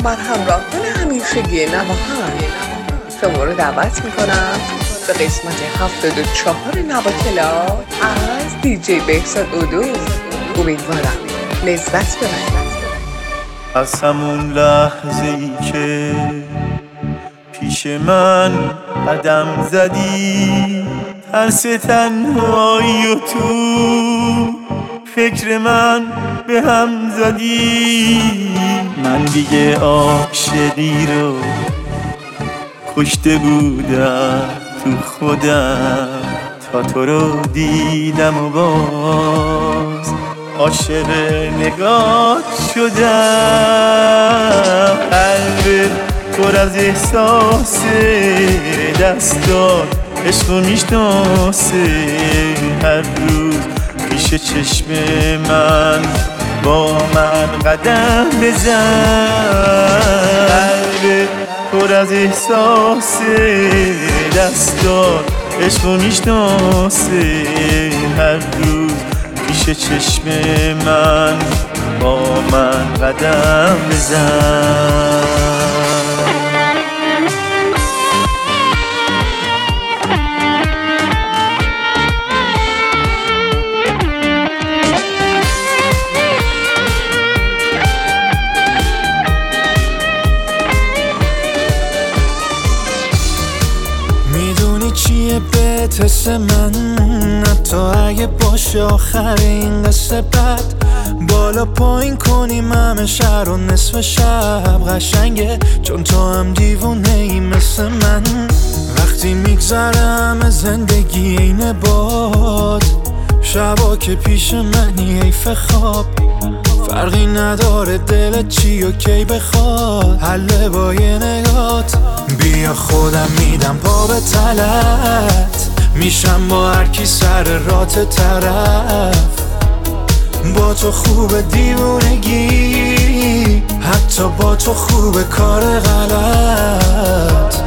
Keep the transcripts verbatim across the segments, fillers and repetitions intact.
بر همراهان همیشگی نواهند شما رو دعوت میکنم به قسمت هفتاد و چهار نوا کلاب از دی جی بهزاد اودو. امیدوارم لذت ببرید. از همون لحظه ای که پیش من قدم زدی، ترس تنهایی و تو فکر من به هم زدی، من دیگه عاشقی رو کشته بودم تو خودم، تا تو رو دیدم و باز عاشق نگات شدم. قلب پر از احساس دستات عشق و میشناسه، هر روز پیش چشم من با من قدم بزن. قلب پر از احساس دستات عشق و میشناسه، هر روز پیش چشم من با من قدم بزن. چیه بهت حس من، حتی اگه باشه آخر این قصه بد، بالا پایین کنیم همه شهر و نصف شب قشنگه، چون تو هم دیوونه ای مثل من. وقتی میگذره همه زندگی اینه باد، شبا که پیش منی حیف خواب، فرقی نداره دلت چی و کی بخواد، حله با یه نگات. بیا خودم میدم پا به تلت، میشم با هر کی سر رات طرف، با تو خوب دیوونگی، حتی با تو خوب کار غلط.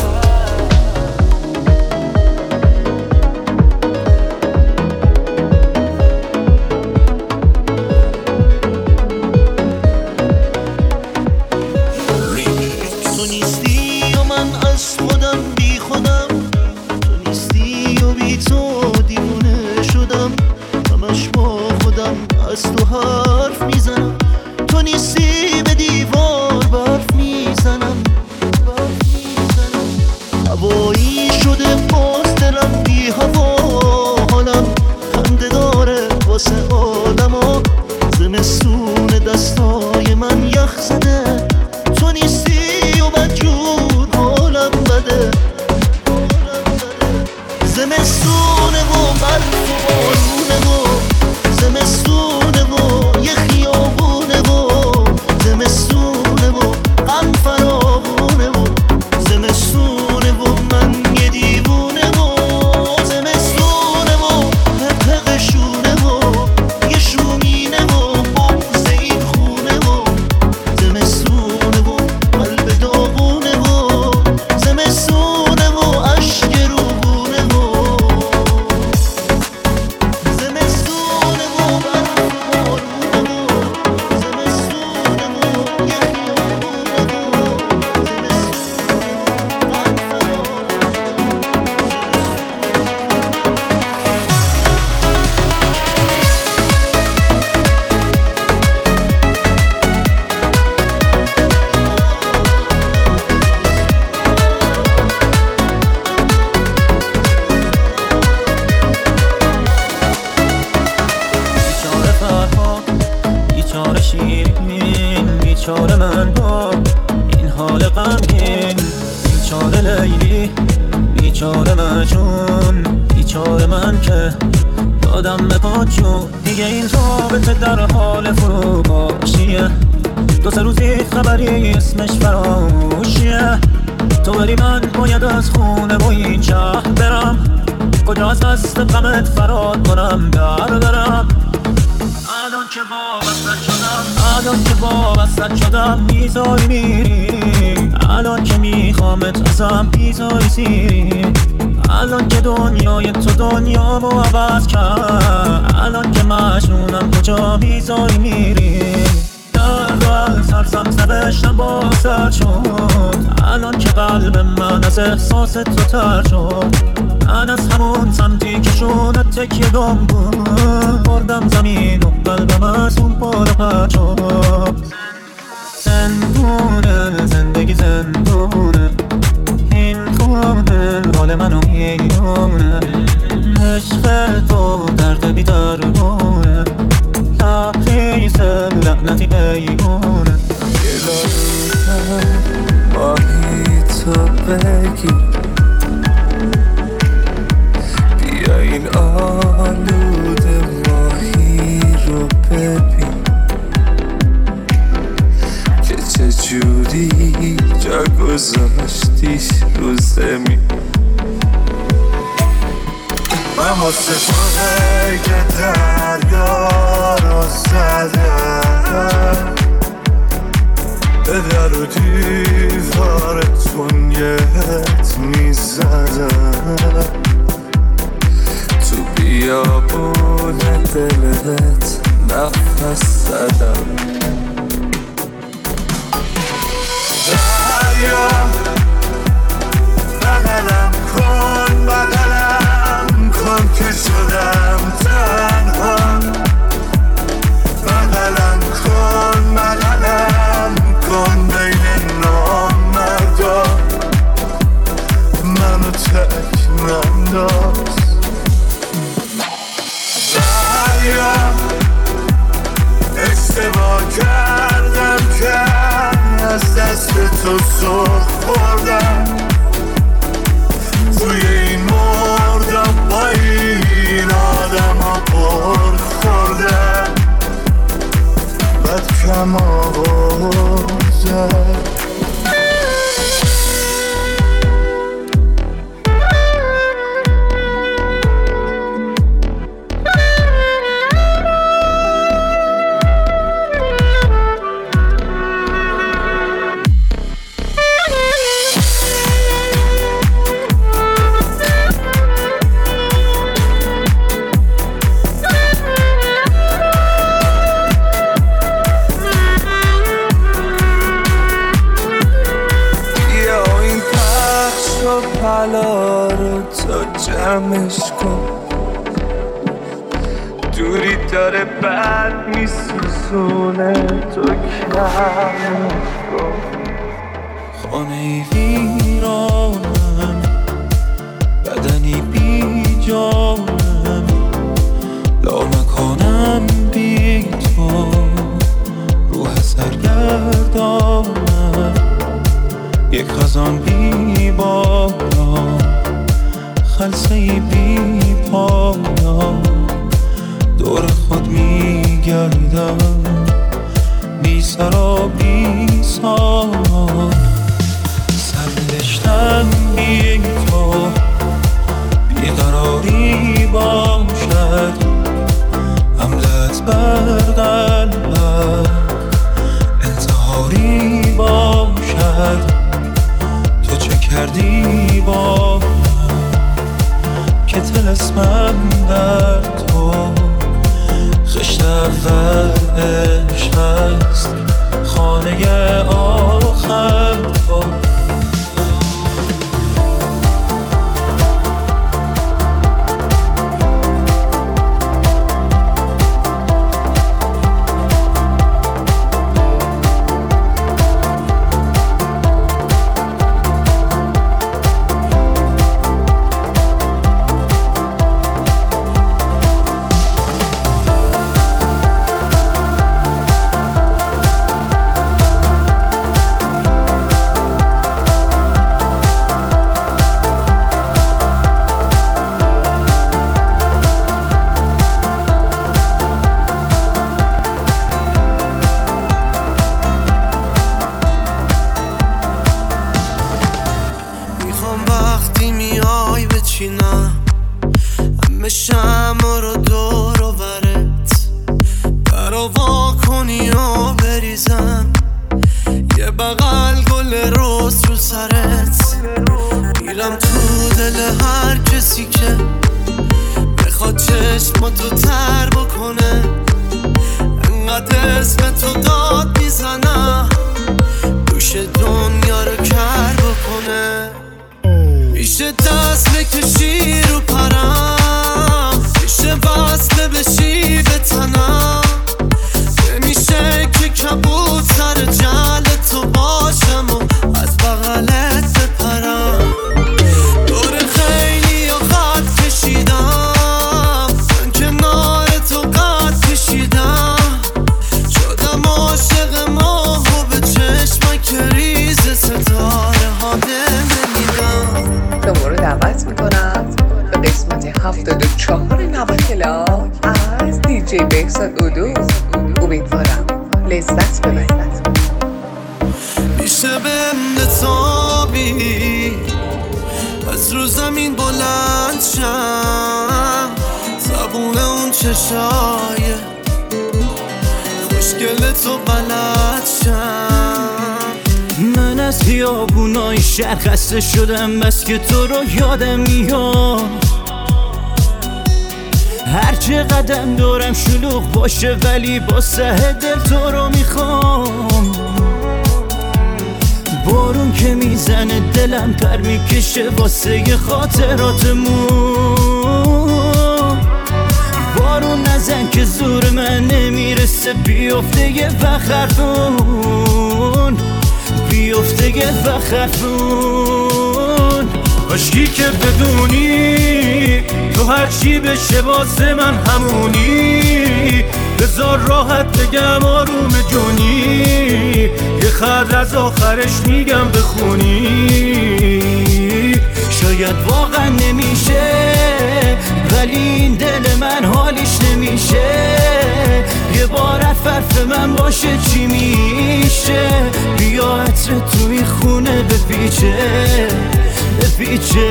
بیچاره من با این حال غمگین، بیچاره لیلی، بیچاره مجنون، بیچاره من که دادم به پاچون. دیگه این رابطه در حال فروپاشیه، دو سه روزی خبری اسمش فراموشیه. تو بری من باید از خونه و این شهر برم، کجا از دست غمت فرار کنم در برم. الان که وابسته شدم، الان که وابسته شدم میذاری میری، الان که میخوامت ازم میذاری سیری، الان که دنیای تو دنیامو عوض کرد، الان که مجنونم کجا میذاری میری. درد و از هر واسم نوشتم با سر شد. الان که قلب من از احساس تو تر شد، من از همون سمتی که شونت تکیه دم بود بردم زمین و قلبم از اون پار پر شد. زندونه زندگی زندونه، این خونه حال منو میدونه. عشق تو درد بی درمونه، تحریز لعنتی بیگونه. یه لحظه ماهی تو بگی بیا این آلوده ماهی رو ببین که چجوری جا گذاشتیش رو زمین. من واسه تو که دریا رو زدم، به در و دیوارتون یه حت میزدم، تو بیابون دلت نفس زدم. دریا بغلم کن بغلم کن که شدم تنها، بغلم کن بغلم کن بین نامردا، منو تک ننداز. دریا اشتباه کردم که از دست تو سرخ خوردم، توی این مردم با این آدم ها پر خوردم، بد کم آوازم. حالا رو تو جمعش کن، دوری داره بد میسوزونه تو کمش کن. خانه ویرانم بدنی بی جانم، لامکانم بی تو روح سرگردانم، یک خزان بی بالا خلصه بی پایا، دور خود میگردم بی سر و بی سامان. سرنوشتم بی تو بیقراری باشد، حملت بر قلبم انتحاری باشد. تو چه کردی با من که طلسمم در تو، خشت اول عشق است خانه آخر تو. همه شمع رو دور و برت براوا کنی و بریزم، یه بغل گل روز رو سرت، میرم تو دل هر کسی که بخواد چشماتو تر بکنه، انقدر اسم تو داد میزنم بهزاد اودو. امیدوارم لذت ببرید. میشه بهم تابی از رو زمین بلند شم، زبون اون چشای خوشگل تو بلد شم. من از خیابونای شهر خسته شدم، بس که تو رو یادم میاد. هر چه قدم دارم شلوغ باشه، ولی با سه دل تو رو میخوام. بارون که میزنه دلم پر میکشه واسه خاطراتمون. بارون نزن که زور من نمیرسه، بیفته یه وقت حرفون، بیفته یه وقت حرفون. عشقی که بدونی تو هرچی بشه واسه من همونی. بذار راحت بگم آروم جونی، یه خط از آخرش میگم بخونی. شاید واقعا نمیشه، ولی این دل من حالیش نمیشه. یه بار حرف من باشه چی میشه؟ بیا عطر توی خونه بپیچه بپیچه.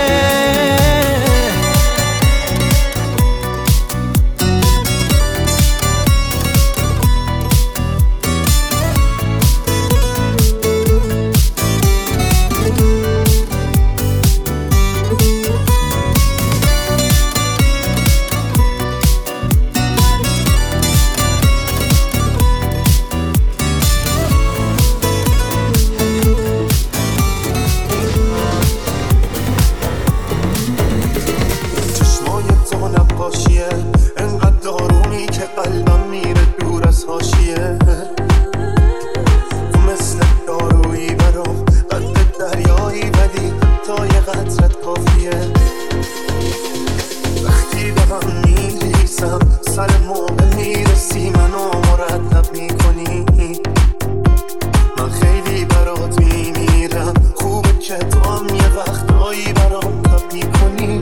انقدر دارونی که قلبم میره دور از حاشیه. تو مثل دارویی برام قد دریایی، ولی تا یه قطرت کافیه. وقتی به هم میریسم سر موقع میرسی منو مرتب میکنی. من خیلی برات میمیرم، خوبه که تو هم یه وقتایی برام تب میکنی.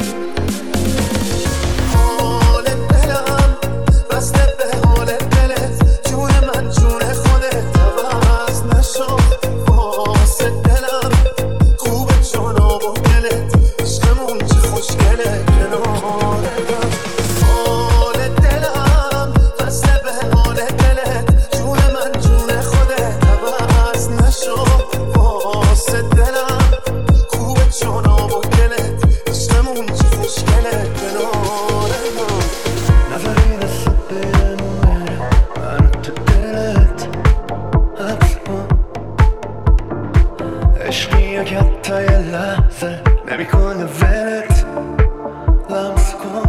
عشقی که حتی یه لحظه نمیکنه ولت لمس کن.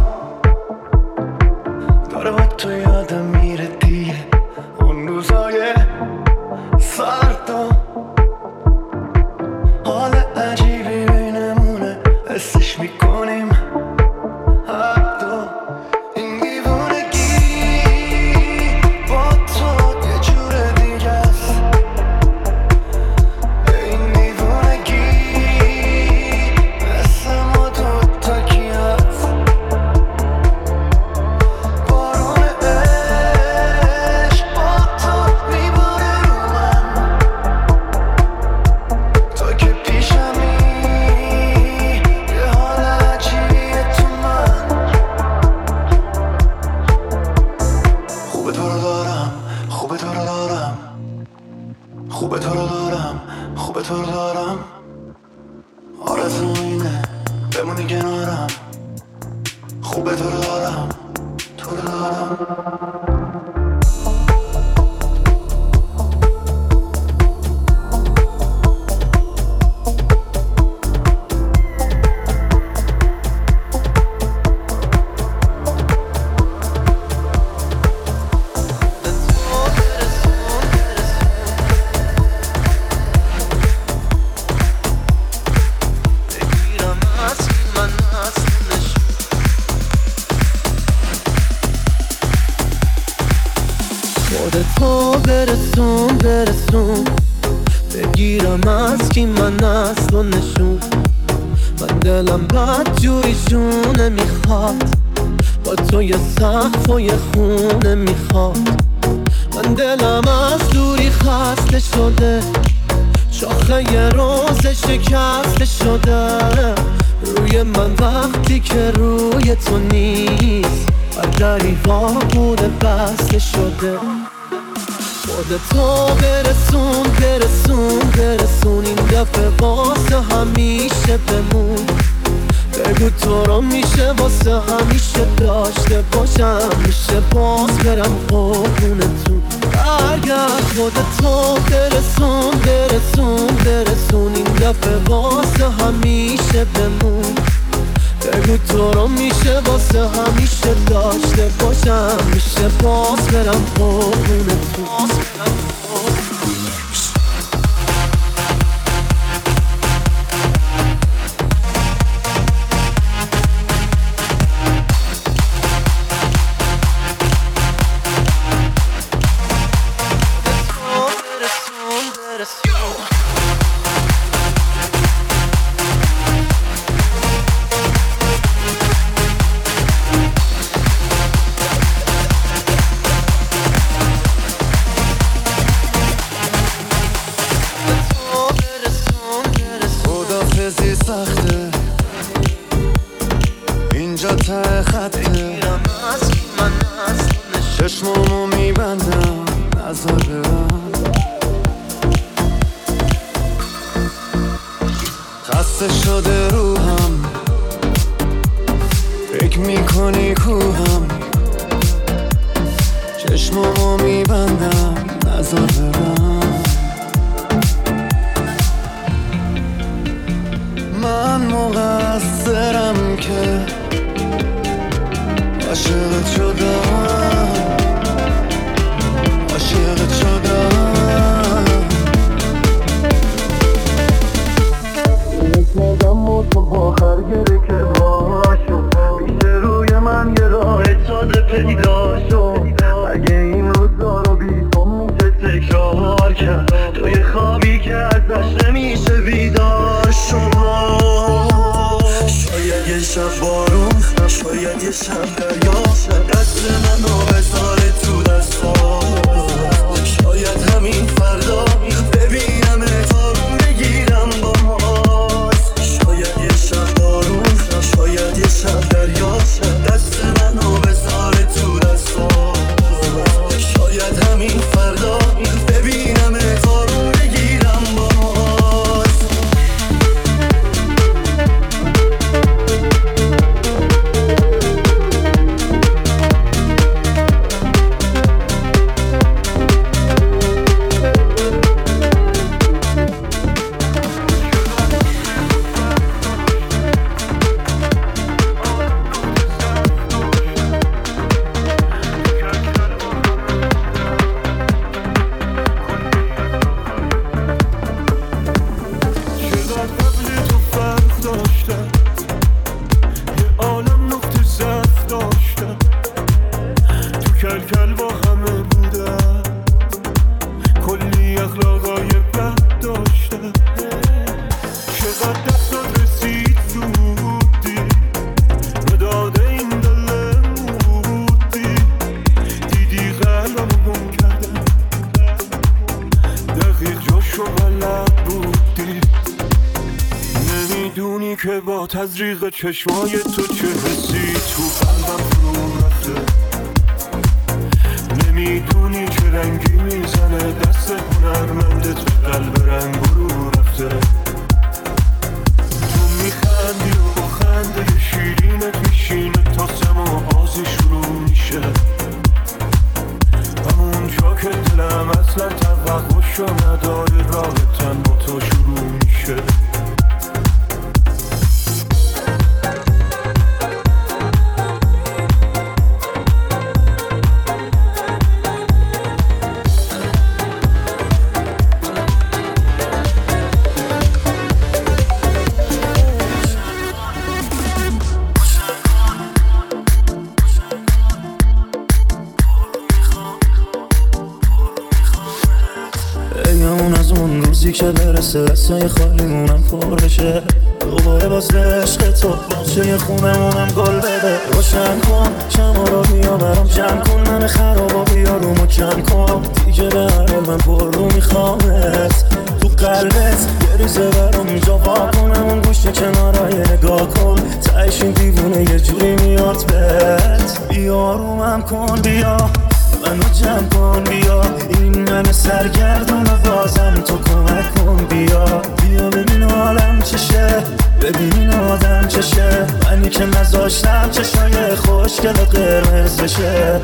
داره با تو یادم میره دیگه اون روزای سردا. حال عجیبی بینمونه حسش میکنیم هر دو. این دیوونگی با تو یه جور دیگه است. این دیوونگی مثل ما دوتا کی هست. بارون عشق با تو میباره رو من، تو که پیشمی یه حال عجیبیه تو من. خوبه تو رو دارم، خوبه تو رو دارم، خوبه تو رو دارم، خوبه تو رو دارم. آرزوم اینه بمونی کنارم. خوبه تو رو دارم، تو رو دارم. خودتو برسون برسون، بگیرم از کی من اصل و نشون. من دلم بد جوری جونه میخواد، با تو یه سقف و یه خونه میخواد. من دلم از دوری خسته شده، شاخه یه روز شکسته شده روی من وقتی که روی تو نیست. هر دری بوده بسته شده. خودتو برسون برسون برسون این دفعه واسه همیشه بمون. بگو تو رو میشه واسه همیشه داشته باشم، میشه باز برم قربونتون. برگرد خودتو برسون برسون برسون این دفعه واسه همیشه بمون. بگو تو رو میشه واسه همیشه داشته باشم، میشه باز برم قربونتون. سخته اینجا ته خطه، چشمامو میبندم نظر برم. خسته شده روحم، فکر میکنی کوهم، چشمامو میبندم نظر برم. من مقصرم که عاشقت شدم، عاشقت شدم. یک نگم و تو با خرگره که باشو، میشه روی من یه راه ساده پیدا شو. اگه این روزا رو بی تو میشه تکرار کرد، توی خوابی که ازش نمیشه بیدار شو. شاید یه شب بارون، شاید یه شب دریا، دست منو بذاره تو دستا. شاید همین فردا ببینم اتارون بگیرم با ماست. شاید یه شب بارون، شاید یه شب دریا، دست منو بذاره تو دستا. شاید همین فردا ببینم اتارون بگیرم با ماست. کل با همه بودم، کلی اخلاقای بد داشتم. چقدر دستات رسید زودی، مداد این دل مودی. دیدی قلبمو گم کردم، دقیق جاشو بلد بودی. نمیدونی که با تزریق چشمای تو چه حسی تو قلبم فرو رفته. نمیدونی چه رنگی میزنه دست هنرمنده تو قلب رنگ رو رفته. تو میخندی و با خنده شیرینت میشینه تا سماعازی شروع میشه. همون جا که دلم اصلا توقعشو نداره رابطم با تو شروع میشه. اون از اون روزی که برسه دستای خالیمونم پر بشه دوباره باز عشق تو باچه خونمونم گل بده روشن کن شما رو بیا برام جمع کن من خرابا بیا رومو کم کن دیگه به هر من پر رو میخوامت تو قلبت یه ریزه برام جا وا کنم اون گوشه کنارای نگاه کن تایش این دیوونه یه جوری میاد بهت بیا رومم کن بیا منو جمع کن بیا این من سرگردون و بازم تو کمک کن بیا بیا ببین حالم چشه ببین این آدم چشه منی که نذاشتم چشای خوشگل قرمز بشه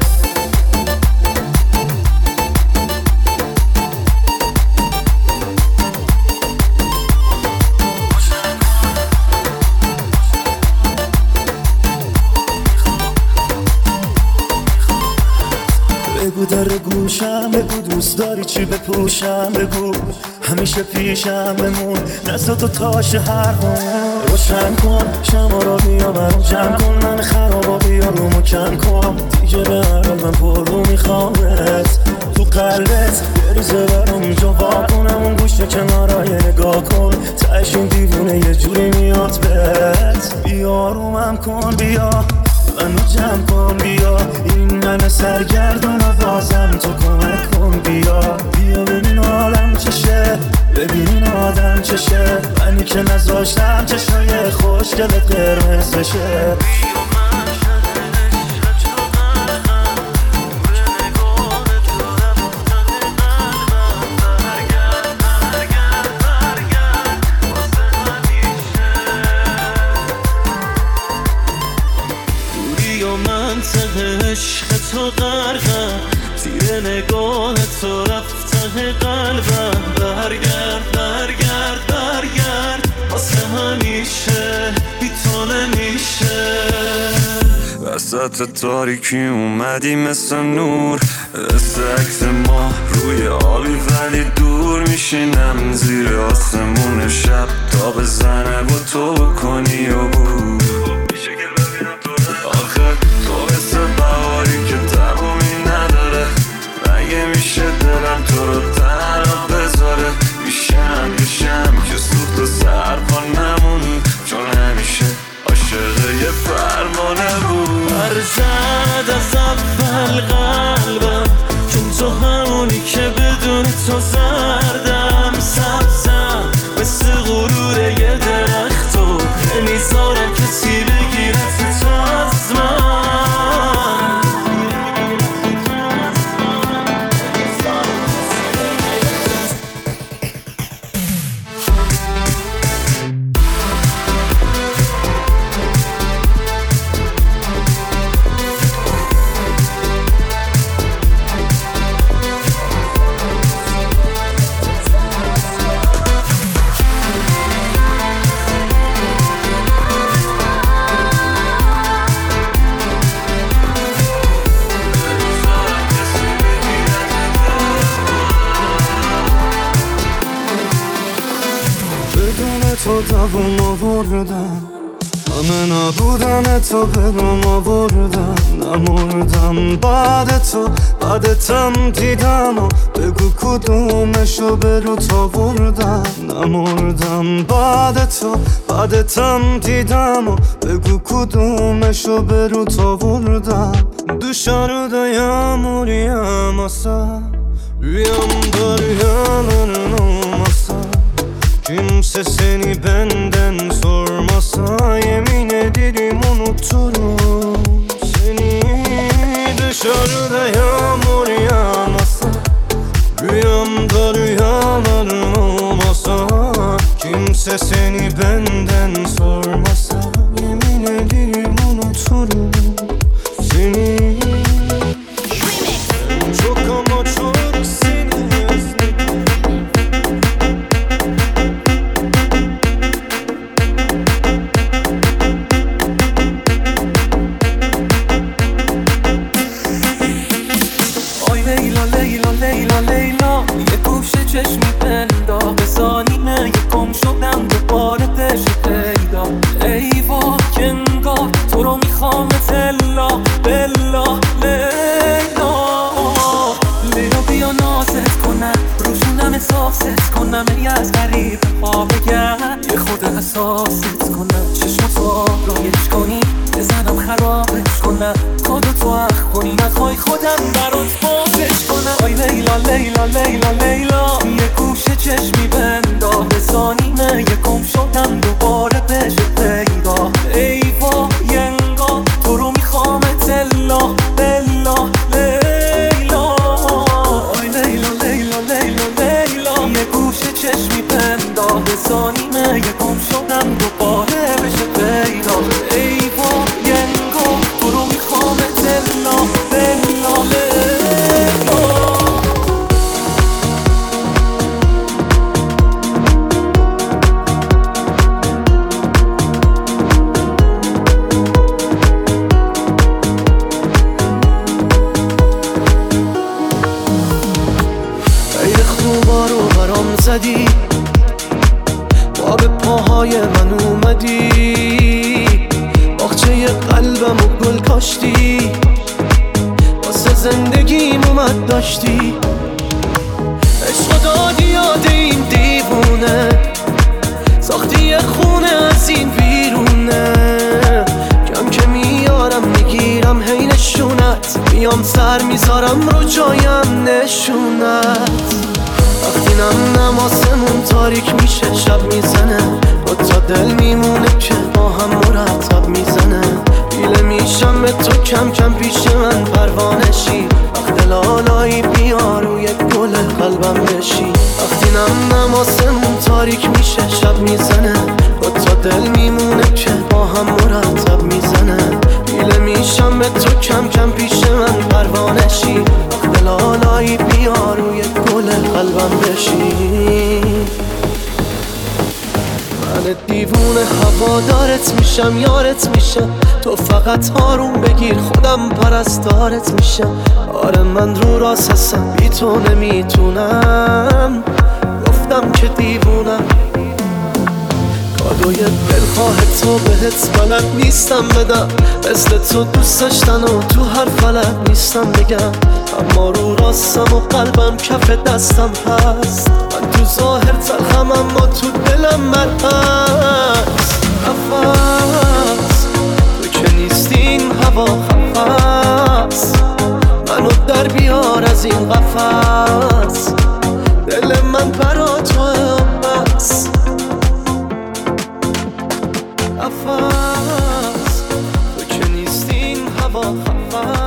بگو در گوشم بگو دوست داری چی بپوشم بگو همیشه پیشم بمون نزد تو تاش هر بون روشن کن شما رو بیا برام جمع کن من خرابا بیا رومو کم کن دیگه به هر من پر رو میخوامت تو قلبت یه ریزه برام جا وا کنم اون گوشه کنارای نگاه کن تایش این دیوونه یه جوری میاد بهت بیا رومم کن بیا منو جمع کن بیا این من سرگردون و بازم تو کمک کن بیا بیا ببین حالم چشه ببین این آدم چشه منی که نذاشتم چشای خوشگل قرمز بشه عشق تو غرقم تیر نگاه تو رفت ته قلبم برگرد برگرد برگرد واسه همیشه بی تو نمیشه وسط تاریکی اومدی مثل نور مثل عکس ما روی آبی ولی دور میشینم زیر آسمون شب تا بزنه و تو کنی و بود آخه تو مثل بهاری که تمومی نداره مگه میشه دلم تو رو تنها بذاره میشم میشم که سوخت و سرپا نمون چون همیشه عاشق یه فرمانه بود برزد از اول قلبم چون تو همونی که بدون تو زردم سبزم مثل غرور یه درخت و نمیذارم کسی بگیره تو از من تو دوام آوردم همه نبودن تو بدم آوردم نمردم بعد تو بعدتم دیدم و بگو کدومشو به روت آوردم نمردم بعد تو بعدتم دیدم و بگو کدومشو به روت آوردم Dışarıdayım uyanmasa Rüyamda rüyaların olmasa Kimse seni benden sormasa Yemin ederim unuturum seni Dışarıda yağmur yağmasa Rüyamda rüyaların olmasa Kimse seni benden sormasa Yemin ederim unuturum seni Çok ama çok seni özledim Ay Leyla Leyla Leyla Leyla یه گوشه چشمی پندا به ثانیه یه گم شدم دوباره پیش پیدا ای وا که انگار تو رو میخوام تلا بلا لیلا لیلا بیا نازت کنم روشونم حساب حواست کنم ای از غریب ها بگم یه خود حساست کنم چشماتو رایش کنی بزنم خرابش کنم خودتو اخ کنی نخوای خودم برات بازش کنم آی لیلا لیلا لیلا لیلا یه گوشه چشمی بندا بزانیمه یه گم شدم دوباره بشه پیدا ای وای انگار تو رو میخوامت الا الا لیلا آی لیلا لیلا لیلا لیلا یه گوشه چشمی بندا بزانیمه یه گم شدم دوباره بشه پیدا ای وای انگار تو رو میخوامت الا الا لیلا زدی با به پاهای من اومدی باغچه قلبم و گل کاشتی واسه زندگیم اومد داشتی عشق دادی یاد این دیوونه ساختی یه خونه از این بیرونه کم که میارم میگیرم هی نشونت میام سر میذارم رو جایم نشونت وقتی نم نماسمون تاریک میشه شب میزنه با تا دل میمونه که با هم مرتب میزنه بیله میشم به تو کم کم پیش من پروانشی وقت لالایی بیا روی گل قلبم بشی وقتی نم نماسمون تاریک میشه شب میزنه با تا دل میمونه که با هم مرتب میزنه بیله میشم به تو کم کم پیش من پروانشی وقت لالایی بیا روی گل قلبم بشی من دیوونه هوادارت میشم یارت میشم تو فقط هارون بگیر خودم پرستارت میشم آره من رو راست هستم بی تو نمیتونم گفتم که دیوونم کادوی دلخواه تو بهت بلد نیستم بدم مثل تو دوست داشتن و تو هر فلک نیستم بگم اما رو راستم و قلبم کف دستم هست من تو ظاهر تلخم اما تو دلم من هست نفس تو که نیستین هوا خفص منو در بیار از این قفص دل من برا تو بس نفس تو که نیستین هوا خفص